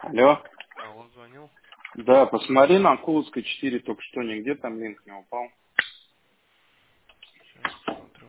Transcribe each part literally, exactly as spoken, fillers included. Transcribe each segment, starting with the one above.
Алло. А он звонил? Да, посмотри на Куловской четыре, только что нигде там линк не упал. Сейчас посмотрю.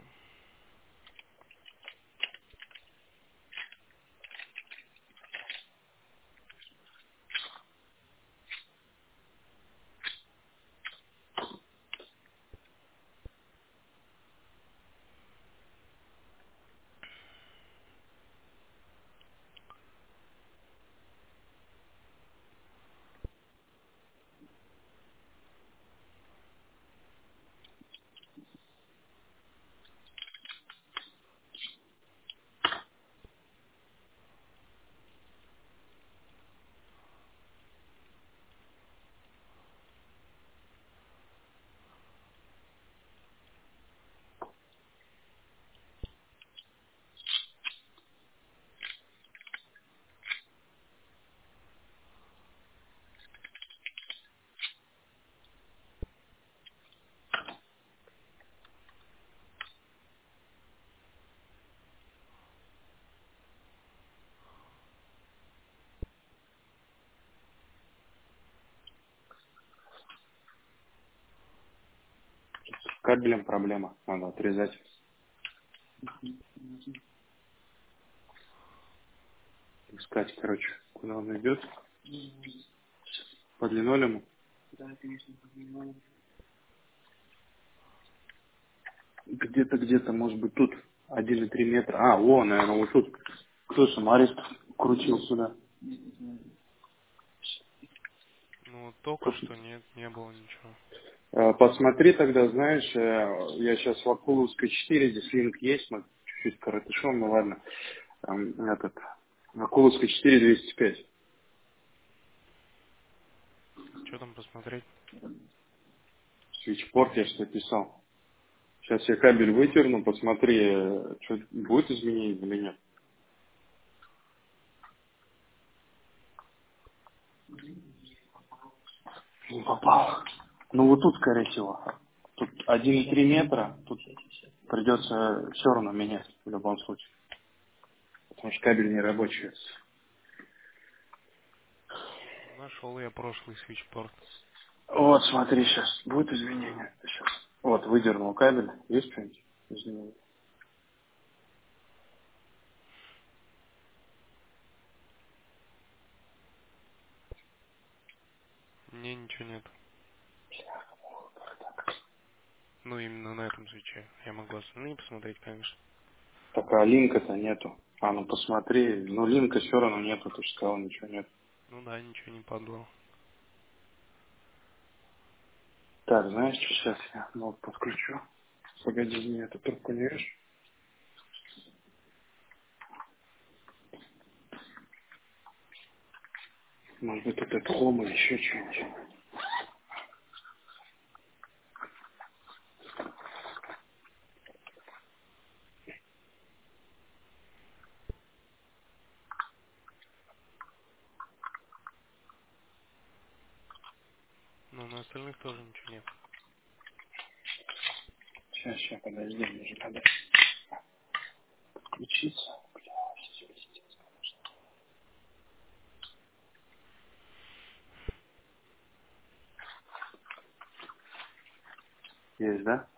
С кабелем проблема, надо отрезать. Искать, короче, куда он идет. По линолеуму. Где-то, где-то, может быть, тут один и три метра. А, о, наверное, вот тут. Кто самарист крутил сюда? Ну, вот только Тут. что нет, не было ничего. Э, Посмотри тогда, знаешь, э, я сейчас в Акуловской четыре, здесь линк есть, мы чуть-чуть коротышом, ну ладно. Там этот, Акуловской четыре двести пять. Что там посмотреть? Свитчпорт я что писал. Сейчас я кабель вытерну, посмотри, э, что будет изменение или нет. Не попал. Ну вот тут, скорее всего. Тут один и три метра, тут придется все равно менять в любом случае. Потому что кабель не рабочий. Нашел я прошлый свитчпорт. Вот, смотри, сейчас будет изменение. Сейчас. Вот, выдернул кабель. Есть что-нибудь? Изменение. Не, ничего нет. Ну, именно на этом свече. Я могу остальные посмотреть, конечно. Так, а линка-то нету. А, ну посмотри. Ну, линка все равно нету, ты же сказал, ничего нет. Ну да, ничего не падало. Так, знаешь, что сейчас я ну, вот подключу. Погоди, мне эту трубку не режь. Может быть, это хом или еще что-нибудь. Но на остальных тоже ничего нет. Сейчас, сейчас, подожди, мне же надо включиться. Есть, да?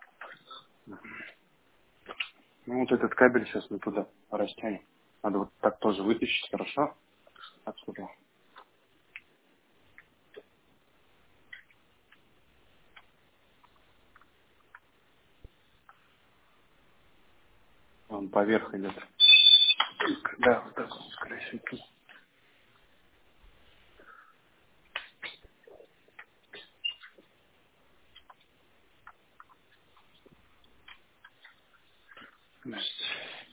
Ну, вот этот кабель сейчас мы туда растянем. Надо вот так тоже вытащить, хорошо? Отсюда. Он поверх идет. Да, вот так вот, скорее всего. Значит,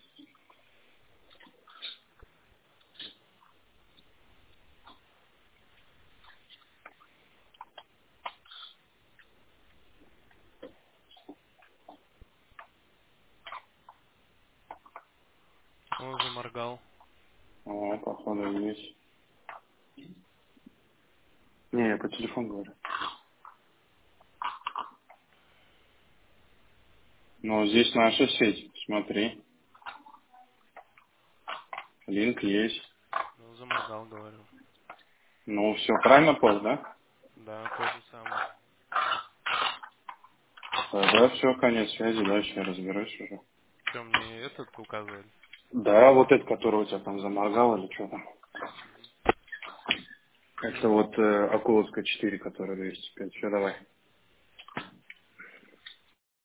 Он заморгал. о, походу, есть. Не, я по телефону говорю. Но здесь наша сеть, смотри. Линк есть. Ну, заморгал, говорю. Ну, все, правильно понял, да? Да, тот же самый. Да, все, конец связи, дальше я разберусь уже. Что, мне этот указывали? Да, вот этот, который у тебя там заморгал или что там. Мгм. Это Ну, вот э, Акуловская четыре, которая двести пять. Все, давай.